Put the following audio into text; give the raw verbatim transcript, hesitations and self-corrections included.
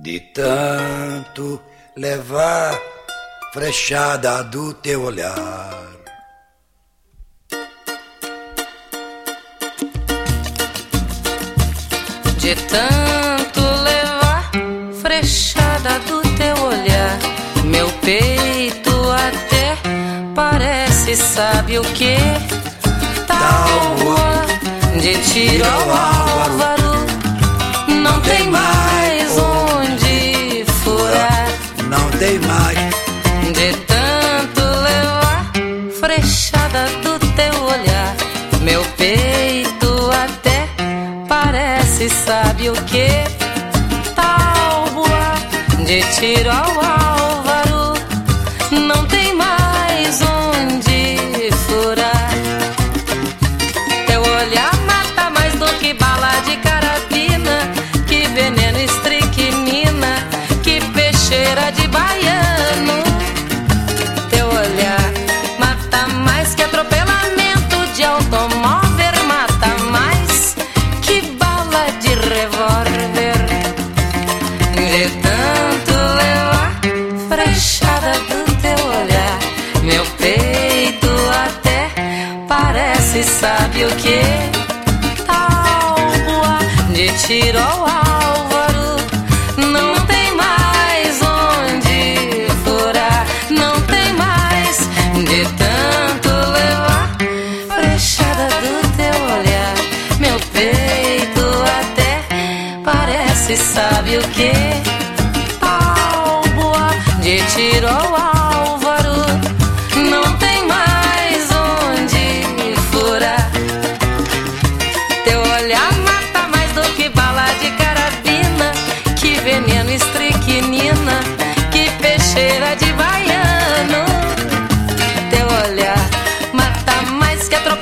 De tanto levar frechada do teu olhar. De tanto levar frechada do teu olhar, meu peito até parece, sabe o que? Tábua de tiro ao álvaro, não tem mais onde furar. Não tem mais. De tanto levar frechada do teu olhar, meu peito até parece, sabe o que? Tábua de tiro ao álvaro, não tem mais onde furar. Teu olhar mata mais do que bala de carabina, que veneno, estricnina, que peixeira de baiano. Teu olhar mata mais que atropelamento de automóvel, mata mais que bala de revólver. De tanto levar frechada do teu olhar, meu peito até parece, sabe o que? Tábua de tiro ao álvaro, não tem mais onde furar. Não tem mais. De tanto levar frechada do teu olhar, meu peito até parece, sabe o que? Tábua de tiro ao álvaro, não tem mais onde furar. Teu olhar mata mais do que bala de carabina, que veneno, estricnina, que peixeira de baiano. Teu olhar mata mais que atropelado